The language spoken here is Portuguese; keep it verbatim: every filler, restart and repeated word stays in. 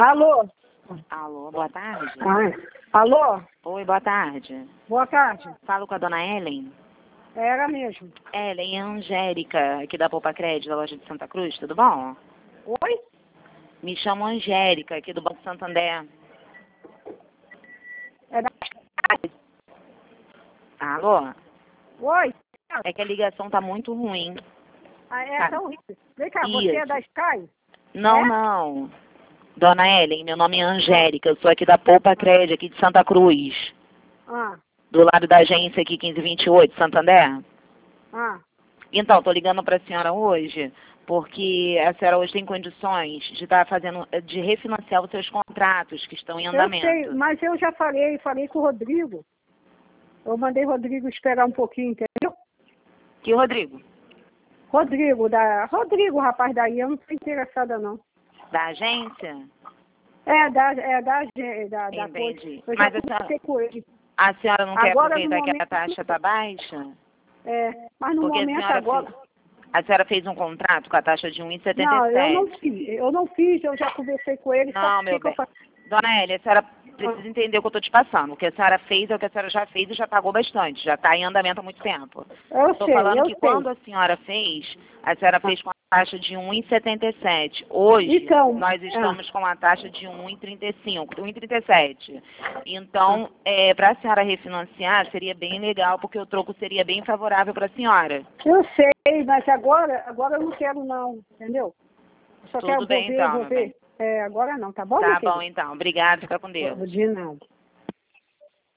Alô? Alô, boa tarde. Ah, alô? Oi, boa tarde. Boa tarde. Falo com a dona Ellen. Era mesmo. Ellen, é a Angélica, aqui da Poupa Crédito, da loja de Santa Cruz, tudo bom? Oi? Me chamo Angélica, aqui do Banco Santander. É da... Alô? Oi? É que a ligação tá muito ruim. Ah, é Tá. tão rico. Vem cá, você é Isso. da Sky? Não, É? não. Dona Ellen, meu nome é Angélica, eu sou aqui da Poupa Crédito, aqui de Santa Cruz. Ah, Do lado da agência aqui, quinze vinte e oito, Santander. ah. Então, estou ligando para a senhora hoje, porque a senhora hoje tem condições de estar fazendo, de refinanciar os seus contratos que estão em andamento. Eu sei, mas eu já falei, falei com o Rodrigo. Eu mandei o Rodrigo esperar um pouquinho, entendeu? Que, Rodrigo? Rodrigo, da... Rodrigo, rapaz, daí, eu não estou interessada, não. Da agência? É, da, é, da, da, da Entendi. coisa. Eu já Mas a conversei senhora, com ele. a senhora não quer Agora, no aproveitar que a momento, taxa está baixa? é, mas no Porque a momento senhora agora... fez, a senhora fez um contrato com a taxa de um vírgula setenta Não, e eu não sete. fiz. Eu não fiz, eu já conversei com ele. Só Não, que meu que eu bem. faço? Dona Elia, a senhora precisa entender o que eu estou te passando. O que a senhora fez é o que a senhora já fez e já pagou bastante. Já está em andamento há muito tempo. Eu Estou sei, falando eu que sei. quando a senhora fez, a senhora fez com a taxa de um vírgula setenta e sete. Hoje, Então, nós ah, estamos com a taxa de um vírgula trinta e cinco, um vírgula trinta e sete. Então, é, para a senhora refinanciar, seria bem legal, porque o troco seria bem favorável para a senhora. eu sei, mas agora, agora eu não quero não, entendeu? Eu só Tudo quero bem, ver, então, vou meu bem. ver. É, agora não, tá bom, meu Tá bom, querido? então. Obrigada. Fica com Deus. De nada.